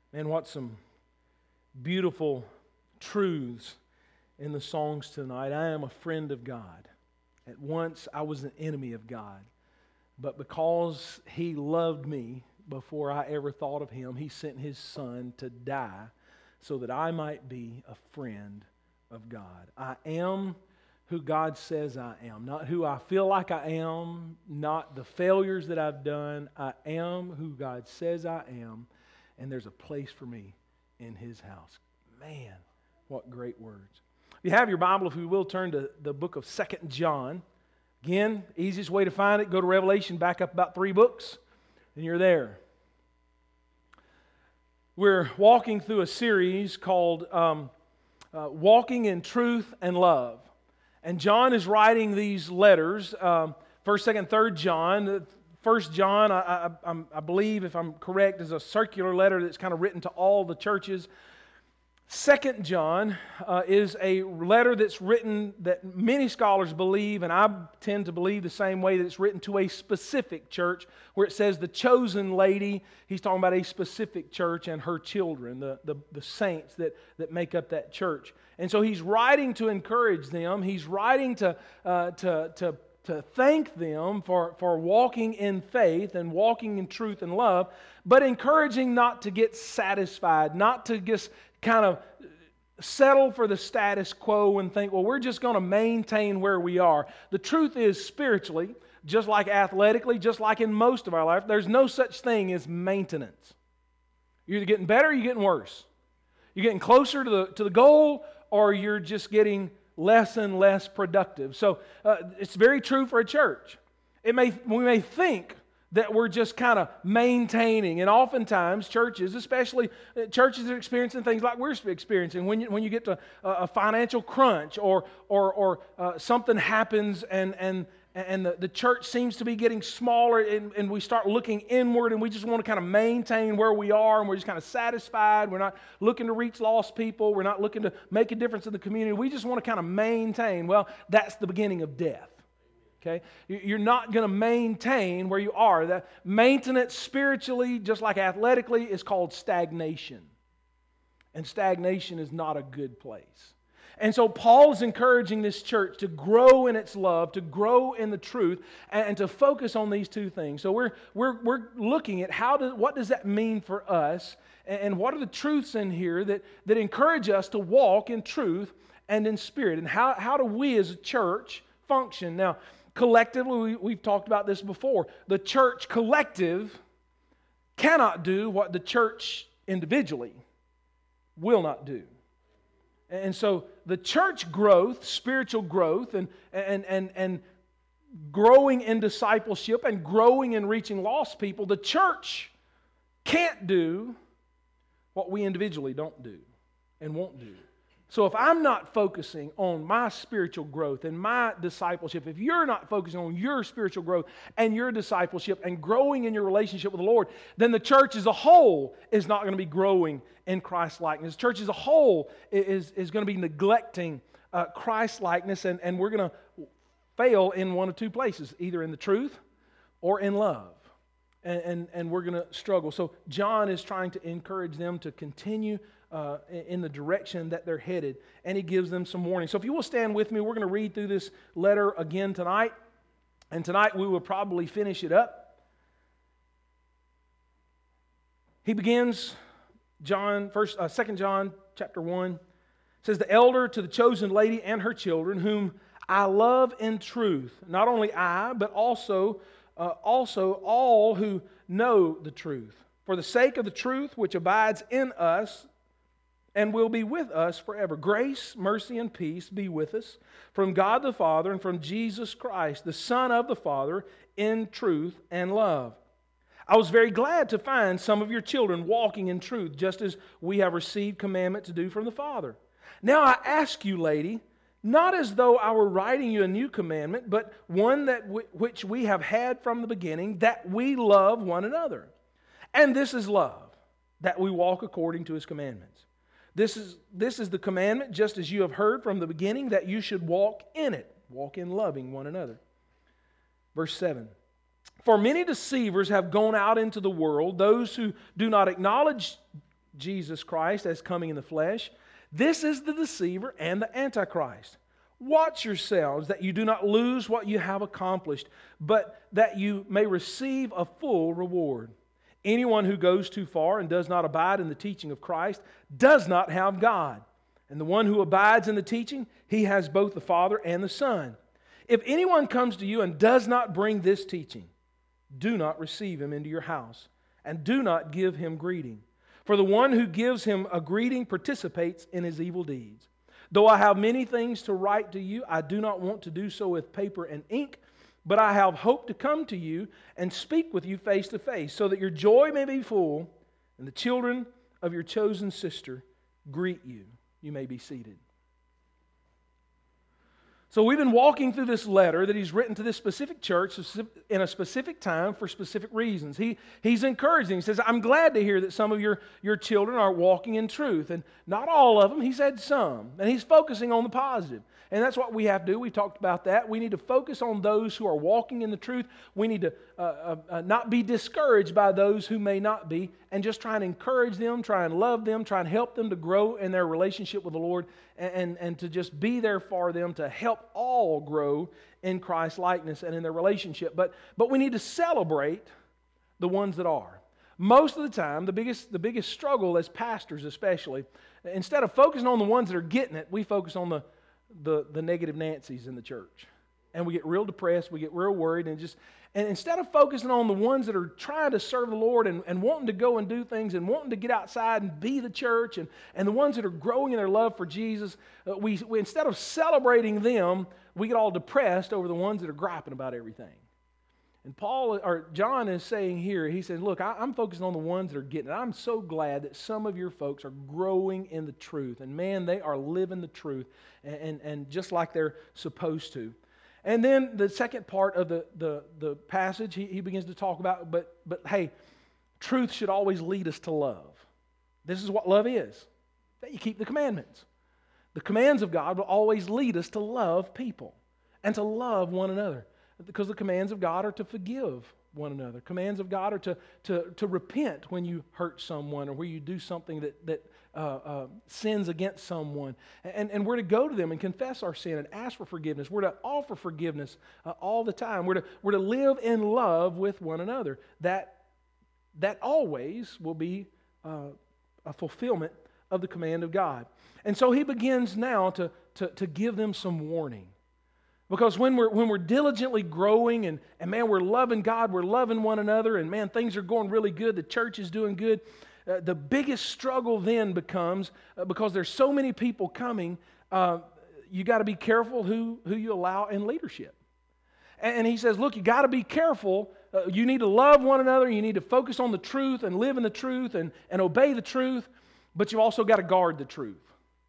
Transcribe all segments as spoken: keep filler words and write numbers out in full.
Man, what some beautiful truths in the songs tonight. I am a friend of God. At once I was an enemy of God. But because He loved me before I ever thought of Him, He sent His Son to die so that I might be a friend of God. I am who God says I am. Not who I feel like I am, not the failures that I've done. I am who God says I am, and there's a place for me in His house. Man, what great words. If you have your Bible, if you will, turn to the book of Second John. Again, easiest way to find it, go to Revelation, back up about three books, and you're there. We're walking through a series called um, uh, Walking in Truth and Love. And John is writing these letters, um, first, second, third John. First John, I, I, I believe, if I'm correct, is a circular letter that's kind of written to all the churches. Second John uh, is a letter that's written that many scholars believe, and I tend to believe the same way, that it's written to a specific church, where it says the chosen lady. He's talking about a specific church and her children, the, the, the saints that, that make up that church. And so he's writing to encourage them. He's writing to uh, to to to thank them for, for walking in faith and walking in truth and love, but encouraging not to get satisfied, not to just kind of settle for the status quo and think, well, we're just going to maintain where we are. The truth is, spiritually, just like athletically, just like in most of our life, there's no such thing as maintenance. You're either getting better or you're getting worse. You're getting closer to the to the goal, or you're just getting less and less productive. So uh, it's very true for a church. It may we may think that we're just kind of maintaining, and oftentimes churches, especially churches, are experiencing things like we're experiencing. When you when you get to a, a financial crunch, or or or uh, something happens, and and and the, the church seems to be getting smaller, and, and we start looking inward, and we just want to kind of maintain where we are, and we're just kind of satisfied. We're not looking to reach lost people. We're not looking to make a difference in the community. We just want to kind of maintain. Well, that's the beginning of death. Okay? You're not going to maintain where you are. That maintenance spiritually, just like athletically, is called stagnation. And stagnation is not a good place. And so Paul's encouraging this church to grow in its love, to grow in the truth, and, and to focus on these two things. So we're we're we're looking at how do what does that mean for us, and, and what are the truths in here that, that encourage us to walk in truth and in spirit, and how, how do we as a church function? Now, collectively, we, we've talked about this before. The church collective cannot do what the church individually will not do. And so the church growth, spiritual growth, and, and, and, and growing in discipleship and growing in reaching lost people, the church can't do what we individually don't do and won't do. So if I'm not focusing on my spiritual growth and my discipleship, if you're not focusing on your spiritual growth and your discipleship and growing in your relationship with the Lord, then the church as a whole is not going to be growing in Christ-likeness. The church as a whole is, is going to be neglecting uh, Christ-likeness, and, and we're going to fail in one of two places, either in the truth or in love. And, and, and we're going to struggle. So John is trying to encourage them to continue Uh, in the direction that they're headed, and he gives them some warning. So if you will stand with me, we're going to read through this letter again tonight, and tonight we will probably finish it up. He begins, John, first, uh, Second John chapter one, says, "The elder to the chosen lady and her children, whom I love in truth, not only I, but also uh, also all who know the truth, for the sake of the truth which abides in us and will be with us forever. Grace, mercy, and peace be with us from God the Father and from Jesus Christ, the Son of the Father, in truth and love. I was very glad to find some of your children walking in truth, just as we have received commandment to do from the Father. Now I ask you, lady, not as though I were writing you a new commandment, but one that w- which we have had from the beginning, that we love one another. And this is love, that we walk according to His commandments. This is, this is the commandment, just as you have heard from the beginning, that you should walk in it. Walk in loving one another." Verse seven. "For many deceivers have gone out into the world, those who do not acknowledge Jesus Christ as coming in the flesh. This is the deceiver and the Antichrist. Watch yourselves that you do not lose what you have accomplished, but that you may receive a full reward. Anyone who goes too far and does not abide in the teaching of Christ does not have God. And the one who abides in the teaching, he has both the Father and the Son. If anyone comes to you and does not bring this teaching, do not receive him into your house, and do not give him greeting. For the one who gives him a greeting participates in his evil deeds. Though I have many things to write to you, I do not want to do so with paper and ink, but I have hope to come to you and speak with you face to face, so that your joy may be full, and the children of your chosen sister greet you. You may be seated. So we've been walking through this letter that he's written to this specific church in a specific time for specific reasons. He, he's encouraging. He says, I'm glad to hear that some of your, your children are walking in truth. And not all of them. He said some. And he's focusing on the positive. And that's what we have to do. We talked about that. We need to focus on those who are walking in the truth. We need to uh, uh, uh, not be discouraged by those who may not be, and just try and encourage them, try and love them, try and help them to grow in their relationship with the Lord, and, and, and to just be there for them to help all grow in Christ's likeness and in their relationship. But, but we need to celebrate the ones that are. Most of the time, the biggest, the biggest struggle as pastors especially, instead of focusing on the ones that are getting it, we focus on the The, the negative Nancys in the church. And we get real depressed, we get real worried, and just and instead of focusing on the ones that are trying to serve the Lord and, and wanting to go and do things and wanting to get outside and be the church, and, and the ones that are growing in their love for Jesus, uh, we, we instead of celebrating them, we get all depressed over the ones that are griping about everything. And Paul, or John is saying here, he says, look, I, I'm focusing on the ones that are getting it. I'm so glad that some of your folks are growing in the truth. And man, they are living the truth, and, and, and just like they're supposed to. And then the second part of the, the, the passage, he, he begins to talk about, but, but hey, truth should always lead us to love. This is what love is, that you keep the commandments. The commands of God will always lead us to love people and to love one another. Because the commands of God are to forgive one another. Commands of God are to, to, to repent when you hurt someone or where you do something that, that uh, uh, sins against someone. And, and we're to go to them and confess our sin and ask for forgiveness. We're to offer forgiveness uh, all the time. We're to, we're to live in love with one another. That, that always will be uh, a fulfillment of the command of God. And so he begins now to, to, to give them some warning. Because when we're, when we're diligently growing and, and man, we're loving God, we're loving one another, and man, things are going really good, the church is doing good, uh, the biggest struggle then becomes, uh, because there's so many people coming, uh, you got to be careful who, who you allow in leadership. And, and he says, look, you got to be careful. Uh, you need to love one another. You need to focus on the truth and live in the truth and, and obey the truth, but you also got to guard the truth.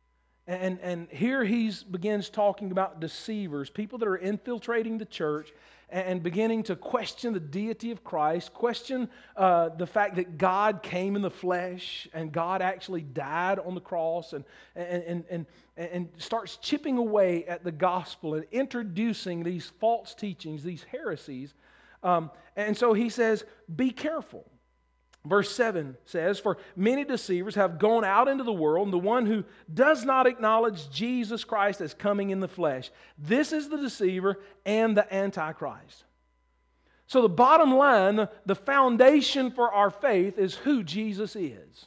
And, and here he begins talking about deceivers, people that are infiltrating the church and beginning to question the deity of Christ, question uh, the fact that God came in the flesh and God actually died on the cross, and, and, and, and, and starts chipping away at the gospel and introducing these false teachings, these heresies. Um, and so he says, be careful. Verse seven says, for many deceivers have gone out into the world, and the one who does not acknowledge Jesus Christ as coming in the flesh. This is the deceiver and the Antichrist. So the bottom line, the foundation for our faith is who Jesus is.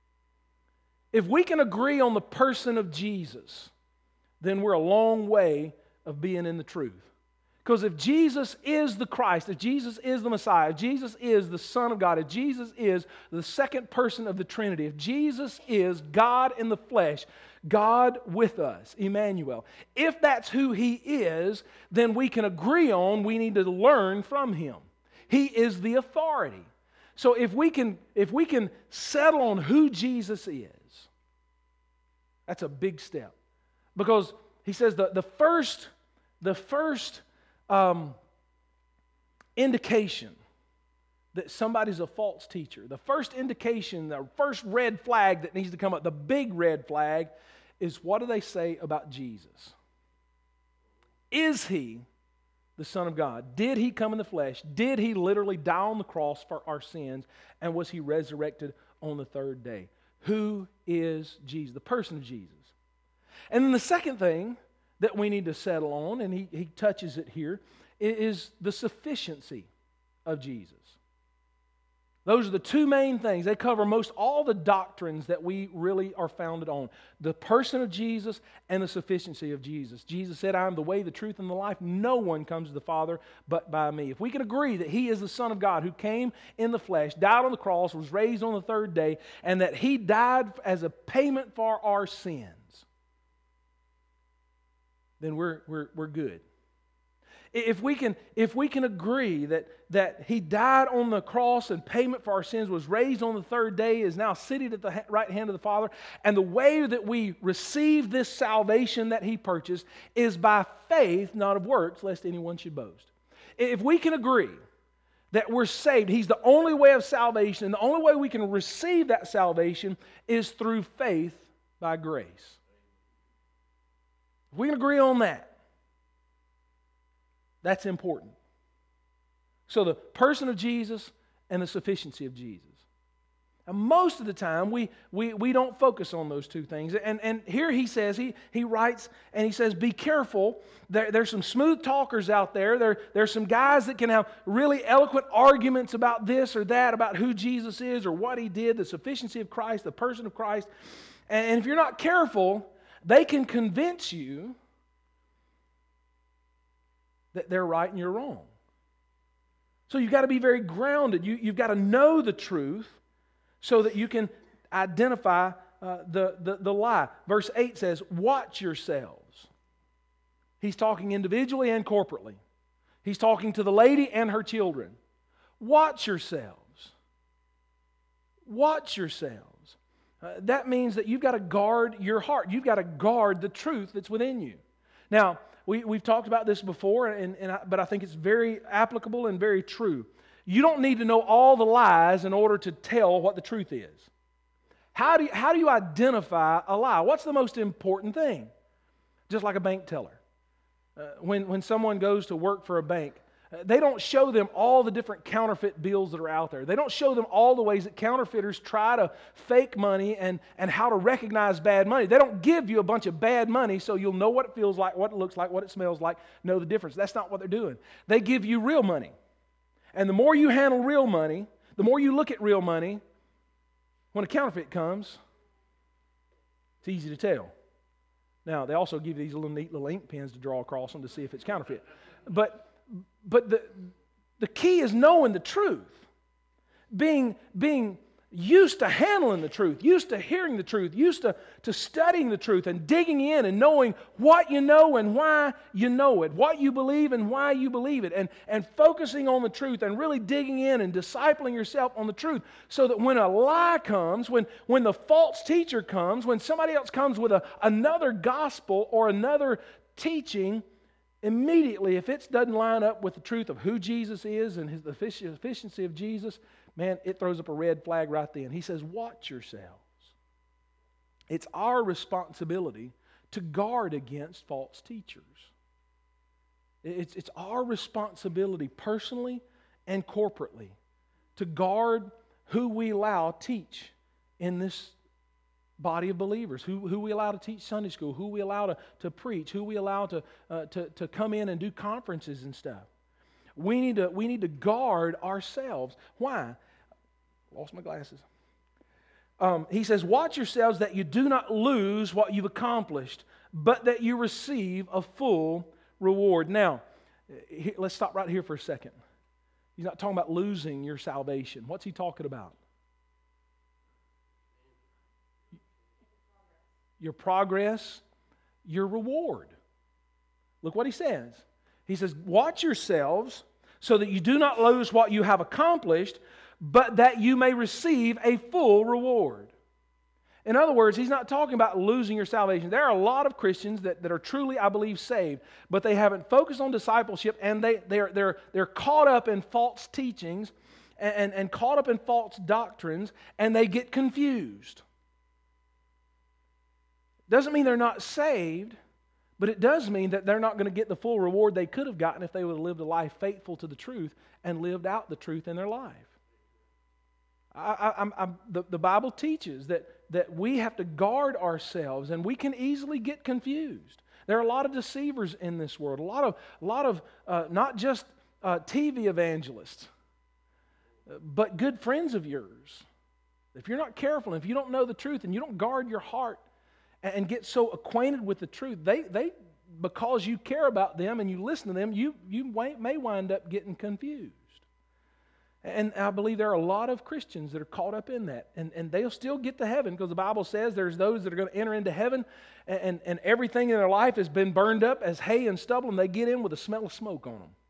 If we can agree on the person of Jesus, then we're a long way of being in the truth. Because if Jesus is the Christ, if Jesus is the Messiah, if Jesus is the Son of God, if Jesus is the second person of the Trinity, if Jesus is God in the flesh, God with us, Emmanuel, if that's who He is, then we can agree on we need to learn from Him. He is the authority. So if we can, if we can settle on who Jesus is, that's a big step. Because he says the, the first, the first Um, indication that somebody's a false teacher, the first indication, the first red flag that needs to come up, the big red flag, is what do they say about Jesus? Is He the Son of God? Did He come in the flesh? Did He literally die on the cross for our sins? And was He resurrected on the third day? Who is Jesus? The person of Jesus. And then the second thing that we need to settle on, and he, he touches it here, is the sufficiency of Jesus. Those are the two main things. They cover most all the doctrines that we really are founded on. The person of Jesus and the sufficiency of Jesus. Jesus said, I am the way, the truth, and the life. No one comes to the Father but by me. If we can agree that He is the Son of God who came in the flesh, died on the cross, was raised on the third day, and that He died as a payment for our sins, then we're, we're, we're good. If we can, if we can agree that, that He died on the cross and payment for our sins, was raised on the third day, is now seated at the right hand of the Father, and the way that we receive this salvation that He purchased is by faith, not of works, lest anyone should boast. If we can agree that we're saved, He's the only way of salvation, and the only way we can receive that salvation is through faith by grace. If we can agree on that, that's important. So the person of Jesus and the sufficiency of Jesus. And most of the time, we, we, we don't focus on those two things. And, and here he says, he, he writes and he says, be careful. There, there's some smooth talkers out there. there. There's some guys that can have really eloquent arguments about this or that, about who Jesus is or what He did, the sufficiency of Christ, the person of Christ. And, and if you're not careful, they can convince you that they're right and you're wrong. So you've got to be very grounded. You, you've got to know the truth so that you can identify uh, the, the, the lie. Verse eight says, watch yourselves. He's talking individually and corporately. He's talking to the lady and her children. Watch yourselves. Watch yourselves. Uh, that means that you've got to guard your heart. You've got to guard the truth that's within you. Now, We, we've talked about this before, and, and I, but I think it's very applicable and very true. You don't need to know all the lies in order to tell what the truth is. How do you, how do you identify a lie? What's the most important thing? Just like a bank teller. Uh, when, when someone goes to work for a bank, uh, they don't show them all the different counterfeit bills that are out there. They don't show them all the ways that counterfeiters try to fake money and, and how to recognize bad money. They don't give you a bunch of bad money so you'll know what it feels like, what it looks like, what it smells like, know the difference. That's not what they're doing. They give you real money. And the more you handle real money, the more you look at real money, when a counterfeit comes, it's easy to tell. Now, they also give you these little neat little ink pens to draw across them to see if it's counterfeit. But But the, the key is knowing the truth. Being, being used to handling the truth, used to hearing the truth, used to, to studying the truth and digging in and knowing what you know and why you know it, what you believe and why you believe it, and, and focusing on the truth and really digging in and discipling yourself on the truth so that when a lie comes, when, when the false teacher comes, when somebody else comes with a, another gospel or another teaching, immediately, if it doesn't line up with the truth of who Jesus is and his, the efficiency of Jesus, man, it throws up a red flag right then. He says, watch yourselves. It's our responsibility to guard against false teachers. It's, it's our responsibility personally and corporately to guard who we allow teach in this body of believers, who, who we allow to teach Sunday school, who we allow to, to preach, who we allow to, uh, to, to come in and do conferences and stuff. We need to, we need to guard ourselves. Why? Lost my glasses. Um, he says, watch yourselves that you do not lose what you've accomplished, but that you receive a full reward. Now, he, let's stop right here for a second. He's not talking about losing your salvation. What's he talking about? Your progress, your reward. Look what he says. He says, watch yourselves so that you do not lose what you have accomplished, but that you may receive a full reward. In other words, he's not talking about losing your salvation. There are a lot of Christians that, that are truly, I believe, saved, but they haven't focused on discipleship, and they, they're, they're, they're caught up in false teachings and, and, and caught up in false doctrines, and they get confused. Doesn't mean they're not saved, but it does mean that they're not going to get the full reward they could have gotten if they would have lived a life faithful to the truth and lived out the truth in their life. I, I, I'm, I'm, the, the Bible teaches that, that we have to guard ourselves, and we can easily get confused. There are a lot of deceivers in this world, a lot of, a lot of uh, not just uh, T V evangelists, but good friends of yours. If you're not careful, if you don't know the truth, and you don't guard your heart and, and get so acquainted with the truth, they, they because you care about them and you listen to them, you, you may wind up getting confused. And I believe there are a lot of Christians that are caught up in that. And, and they'll still get to heaven, because the Bible says there's those that are going to enter into heaven, and, and, and everything in their life has been burned up as hay and stubble, and they get in with a smell of smoke on them.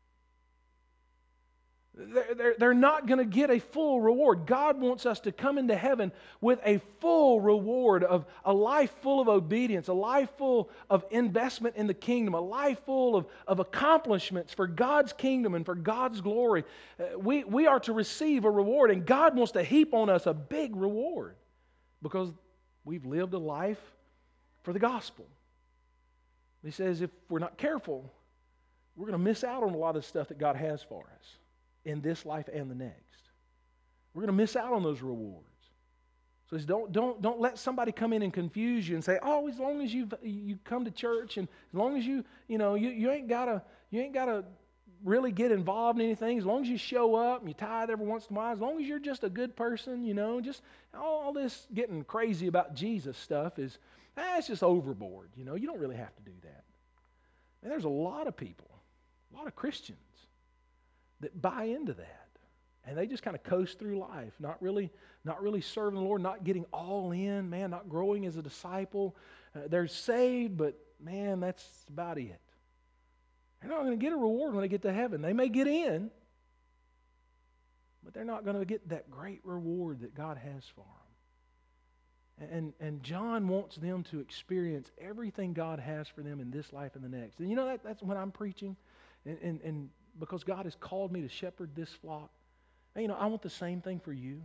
They're, they're, they're not going to get a full reward. God wants us to come into heaven with a full reward of a life full of obedience, a life full of investment in the kingdom, a life full of, of accomplishments for God's kingdom and for God's glory. Uh, we, we are to receive a reward, and God wants to heap on us a big reward because we've lived a life for the gospel. He says if we're not careful, we're going to miss out on a lot of the stuff that God has for us in this life and the next. We're going to miss out on those rewards. So it's don't, don't, don't let somebody come in and confuse you and say, oh, as long as you you come to church, and as long as you, you know, you, you ain't gotta you ain't gotta really get involved in anything, as long as you show up and you tithe every once in a while, as long as you're just a good person, you know, just all this getting crazy about Jesus stuff is, eh, it's just overboard, you know, you don't really have to do that. And there's a lot of people, a lot of Christians that buy into that, and they just kind of coast through life, not really, not really serving the Lord, not getting all in, man, not growing as a disciple. Uh, they're saved, but man, that's about it. They're not going to get a reward when they get to heaven. They may get in, but they're not going to get that great reward that God has for them. And, and John wants them to experience everything God has for them in this life and the next. And you know, that, that's when I'm preaching, and, and, and because God has called me to shepherd this flock. And, you know, I want the same thing for you.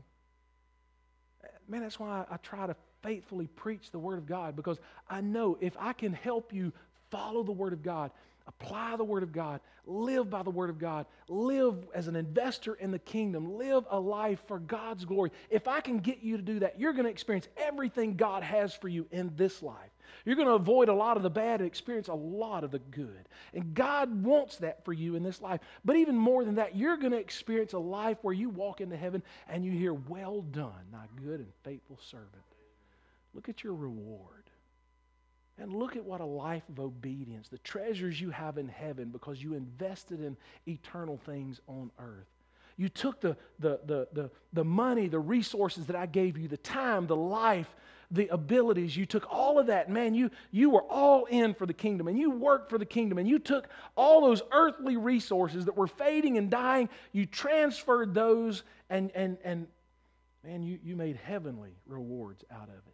Man, that's why I, I try to faithfully preach the Word of God, because I know if I can help you follow the Word of God, apply the Word of God, live by the Word of God, live as an investor in the kingdom, live a life for God's glory. If I can get you to do that, you're going to experience everything God has for you in this life. You're going to avoid a lot of the bad and experience a lot of the good. And God wants that for you in this life. But even more than that, you're going to experience a life where you walk into heaven and you hear, well done, thy good and faithful servant. Look at your reward. And look at what a life of obedience, the treasures you have in heaven because you invested in eternal things on earth. You took the, the, the, the, the money, the resources that I gave you, the time, the life, the abilities. You took all of that. Man, you, you were all in for the kingdom, and you worked for the kingdom, and you took all those earthly resources that were fading and dying, you transferred those, and, and, and man, you, you made heavenly rewards out of it.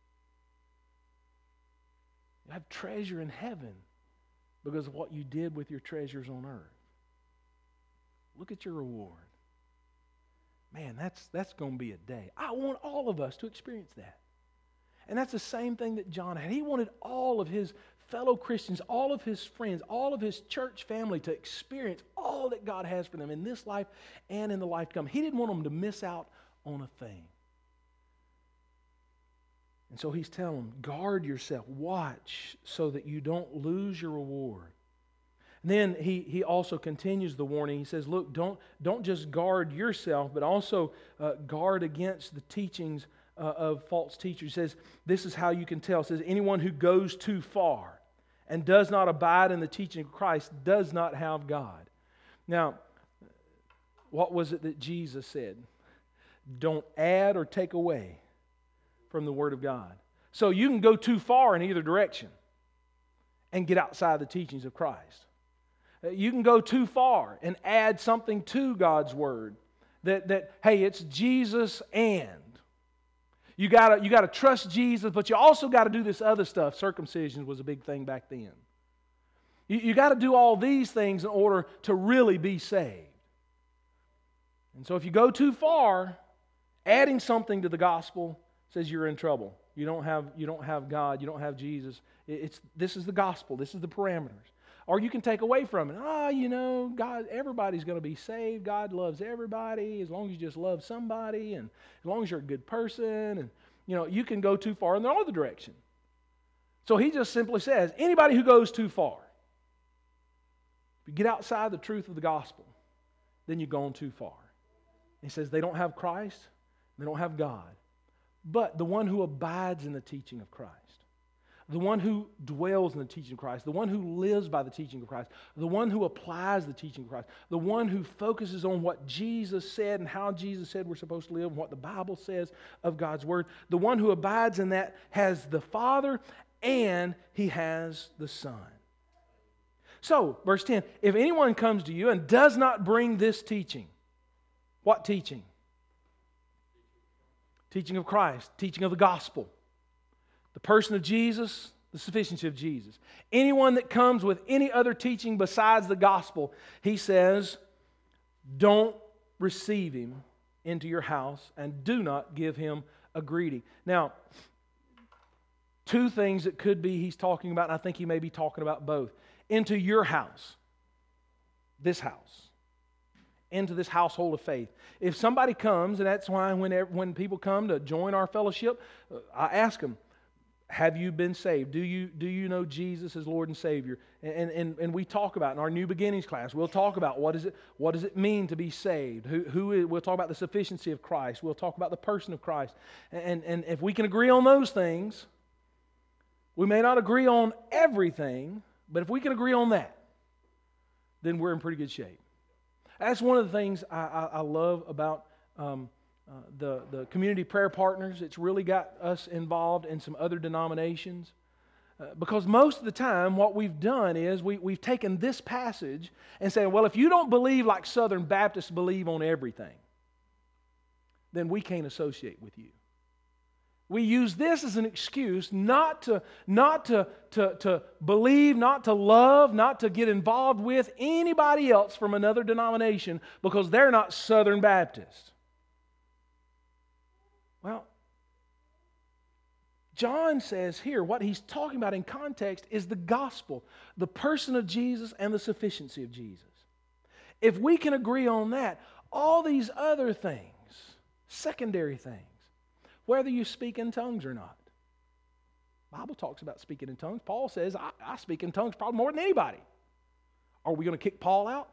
You have treasure in heaven because of what you did with your treasures on earth. Look at your reward. Man, that's, that's going to be a day. I want all of us to experience that. And that's the same thing that John had. He wanted all of his fellow Christians, all of his friends, all of his church family to experience all that God has for them in this life and in the life to come. He didn't want them to miss out on a thing. And so he's telling them, guard yourself, watch so that you don't lose your reward. And then he, he also continues the warning. He says, look, don't, don't just guard yourself, but also uh, guard against the teachings uh, of false teachers. He says, this is how you can tell. It says, anyone who goes too far and does not abide in the teaching of Christ does not have God. Now, what was it that Jesus said? Don't add or take away from the Word of God. So you can go too far in either direction and get outside the teachings of Christ. You can go too far and add something to God's Word that, that hey, it's Jesus and. You gotta, you gotta trust Jesus, but you also got to do this other stuff. Circumcision was a big thing back then. You, you got to do all these things in order to really be saved. And so if you go too far, adding something to the gospel says you're in trouble. You don't have, you don't have God. You don't have Jesus. It's, this is the gospel. This is the parameters. Or you can take away from it. Ah, oh, you know, God, everybody's going to be saved. God loves everybody as long as you just love somebody, and as long as you're a good person, and you know, you can go too far in the other direction. So he just simply says, anybody who goes too far, if you get outside the truth of the gospel, then you've gone too far. He says they don't have Christ, they don't have God. But the one who abides in the teaching of Christ, the one who dwells in the teaching of Christ, the one who lives by the teaching of Christ, the one who applies the teaching of Christ, the one who focuses on what Jesus said and how Jesus said we're supposed to live and what the Bible says of God's Word, the one who abides in that has the Father and he has the Son. So, verse ten, if anyone comes to you and does not bring this teaching, what teaching? Teaching of Christ, teaching of the gospel, the person of Jesus, the sufficiency of Jesus. Anyone that comes with any other teaching besides the gospel, he says, don't receive him into your house and do not give him a greeting. Now, two things that could be he's talking about, and I think he may be talking about both. Into your house, this house, into this household of faith. If somebody comes, and that's why whenever, when people come to join our fellowship, I ask them, have you been saved? Do you, do you know Jesus as Lord and Savior? And, and, and we talk about in our New Beginnings class, we'll talk about what, is it, what does it mean to be saved? Who, who is, we'll talk about the sufficiency of Christ. We'll talk about the person of Christ. And, and if we can agree on those things, we may not agree on everything, but if we can agree on that, then we're in pretty good shape. That's one of the things I, I, I love about um, uh, the, the community prayer partners. It's really got us involved in some other denominations. Uh, because most of the time what we've done is we, we've taken this passage and said, well, if you don't believe like Southern Baptists believe on everything, then we can't associate with you. We use this as an excuse not to, not to, to, to believe, not to love, not to get involved with anybody else from another denomination because they're not Southern Baptist. Well, John says here, what he's talking about in context is the gospel, the person of Jesus and the sufficiency of Jesus. If we can agree on that, all these other things, secondary things, whether you speak in tongues or not. The Bible talks about speaking in tongues. Paul says, I, I speak in tongues probably more than anybody. Are we going to kick Paul out?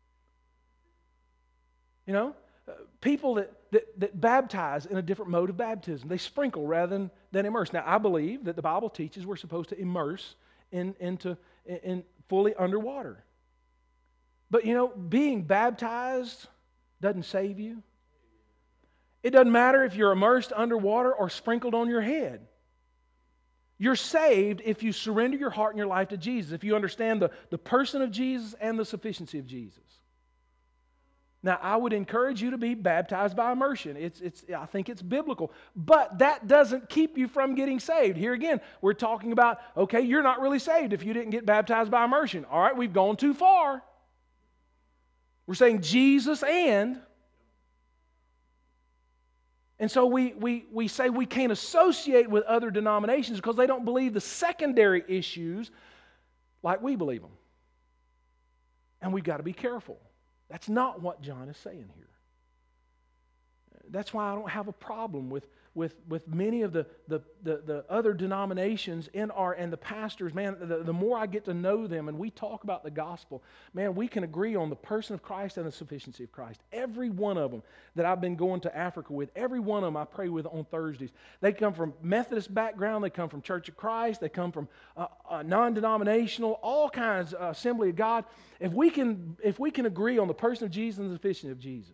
You know, uh, people that, that, that baptize in a different mode of baptism. They sprinkle rather than, than immerse. Now, I believe that the Bible teaches we're supposed to immerse in, into in, in fully underwater. But, you know, being baptized doesn't save you. It doesn't matter if you're immersed underwater or sprinkled on your head. You're saved if you surrender your heart and your life to Jesus, if you understand the, the person of Jesus and the sufficiency of Jesus. Now, I would encourage you to be baptized by immersion. It's, it's, I think it's biblical. But that doesn't keep you from getting saved. Here again, we're talking about, okay, you're not really saved if you didn't get baptized by immersion. All right, we've gone too far. We're saying Jesus and... And so we, we, we say we can't associate with other denominations because they don't believe the secondary issues like we believe them. And we've got to be careful. That's not what John is saying here. That's why I don't have a problem with, with, with many of the, the, the, the other denominations in our, and the pastors. Man, the, the more I get to know them and we talk about the gospel, man, we can agree on the person of Christ and the sufficiency of Christ. Every one of them that I've been going to Africa with, every one of them I pray with on Thursdays. They come from Methodist background, they come from Church of Christ, they come from uh, uh, non-denominational, all kinds of uh, Assembly of God. If we can, if we can agree on the person of Jesus and the sufficiency of Jesus,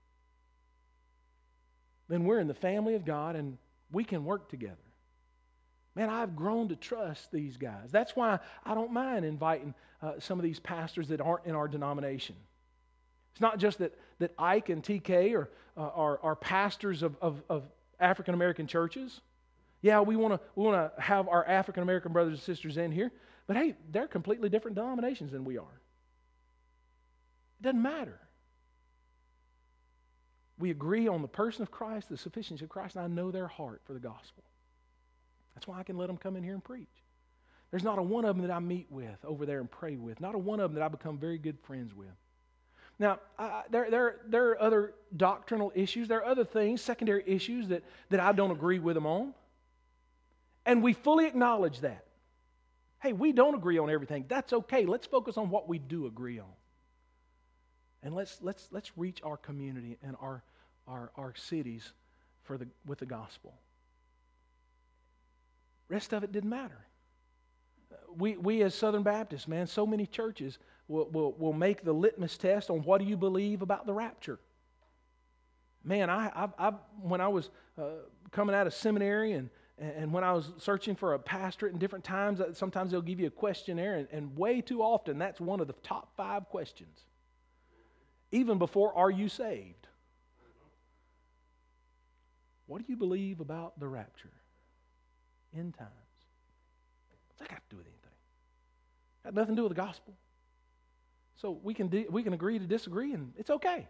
then we're in the family of God and we can work together. Man, I've grown to trust these guys. That's why I don't mind inviting uh, some of these pastors that aren't in our denomination. It's not just that, that Ike and T K are, uh, are, are pastors of, of, of African American churches. Yeah, we want to we want to have our African American brothers and sisters in here, but hey, they're completely different denominations than we are. It doesn't matter. We agree on the person of Christ, the sufficiency of Christ, and I know their heart for the gospel. That's why I can let them come in here and preach. There's not a one of them that I meet with over there and pray with. Not a one of them that I become very good friends with. Now, I, there, there, there are other doctrinal issues. There are other things, secondary issues that, that I don't agree with them on. And we fully acknowledge that. Hey, we don't agree on everything. That's okay. Let's focus on what we do agree on. And let's, let's, let's reach our community and our, our, our cities for the, with the gospel. Rest of it didn't matter. We, we as Southern Baptists, man, so many churches will, will, will make the litmus test on what do you believe about the rapture. Man, I, I've, I've, when I was uh, coming out of seminary and, and when I was searching for a pastorate in different times, sometimes they'll give you a questionnaire, and, and way too often that's one of the top five questions. Even before, are you saved? What do you believe about the rapture? End times. What's that got to do with anything? Got nothing to do with the gospel. So we can de- we can agree to disagree, and it's okay.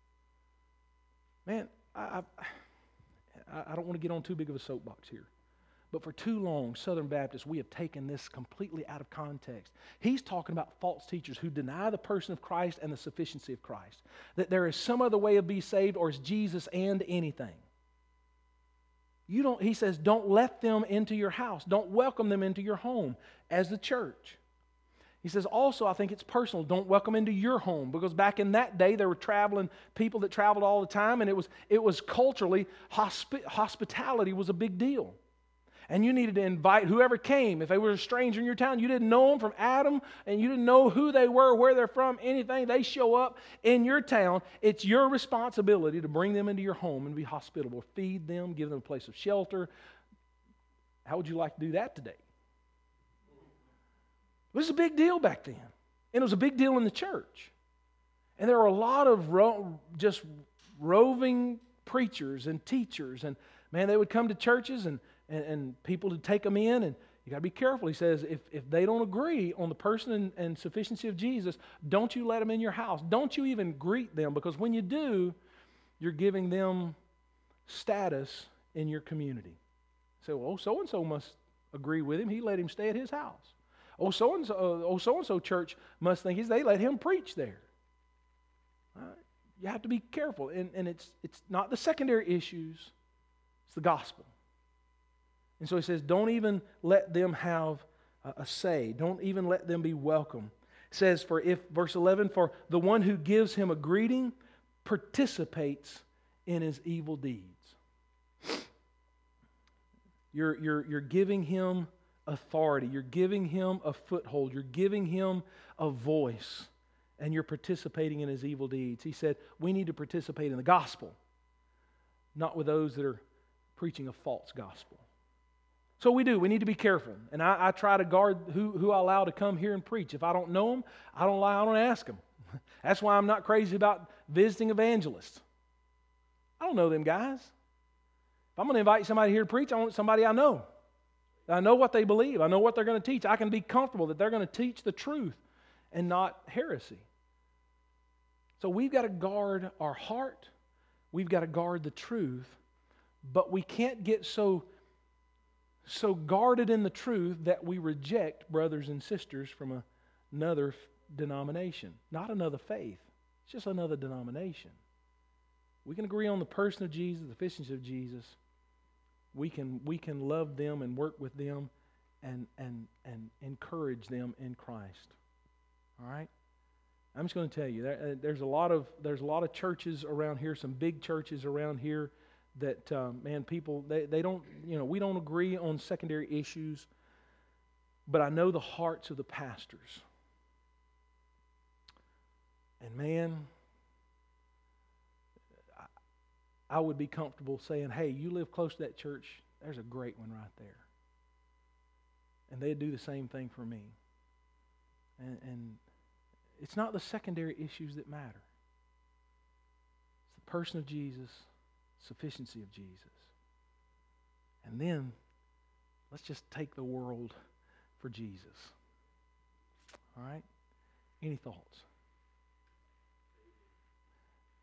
Man, I, I I don't want to get on too big of a soapbox here, but for too long, Southern Baptists, we have taken this completely out of context. He's talking about false teachers who deny the person of Christ and the sufficiency of Christ. That there is some other way of being saved, or is Jesus and anything. You don't. He says, don't let them into your house. Don't welcome them into your home as the church. He says also, I think it's personal, don't welcome into your home, because back in that day there were traveling people that traveled all the time, and it was it was culturally, hospi- hospitality was a big deal. And you needed to invite whoever came. If they were a stranger in your town, you didn't know them from Adam, and you didn't know who they were, where they're from, anything. They show up in your town. It's your responsibility to bring them into your home and be hospitable. Feed them, give them a place of shelter. How would you like to do that today? It was a big deal back then. And it was a big deal in the church. And there were a lot of ro- just roving preachers and teachers. And man, they would come to churches and And, and people to take them in, and you got to be careful. He says, if, if they don't agree on the person and, and sufficiency of Jesus, don't you let them in your house. Don't you even greet them, because when you do, you're giving them status in your community. So, oh, so-and-so must agree with him. He let him stay at his house. Oh, so-and-so, uh, oh, so-and-so church must think he's, they let him preach there. All right? You have to be careful, and, and it's it's not the secondary issues, it's the gospel. And so he says, don't even let them have a, a say. Don't even let them be welcome. It says, for if, verse eleven, for the one who gives him a greeting participates in his evil deeds. You're, you're, you're giving him authority. You're giving him a foothold. You're giving him a voice. And you're participating in his evil deeds. He said, we need to participate in the gospel, not with those that are preaching a false gospel. So we do. We need to be careful. And I, I try to guard who, who I allow to come here and preach. If I don't know them, I don't allow, I don't ask them. That's why I'm not crazy about visiting evangelists. I don't know them guys. If I'm going to invite somebody here to preach, I want somebody I know. I know what they believe. I know what they're going to teach. I can be comfortable that they're going to teach the truth and not heresy. So we've got to guard our heart. We've got to guard the truth. But we can't get so... so guarded in the truth that we reject brothers and sisters from a, another denomination. Not another faith. It's just another denomination. We can agree on the person of Jesus, the sufficiency of Jesus. We can we can love them and work with them and and and encourage them in Christ. All right? I'm just going to tell you, there, there's a lot of there's a lot of churches around here, some big churches around here that, um, man, people, they, they don't, you know, we don't agree on secondary issues, but I know the hearts of the pastors. And man, I, I would be comfortable saying, hey, you live close to that church, there's a great one right there. And they'd do the same thing for me. And, and it's not the secondary issues that matter. It's the person of Jesus, sufficiency of Jesus. And then let's just take the world for Jesus. All right? Any thoughts?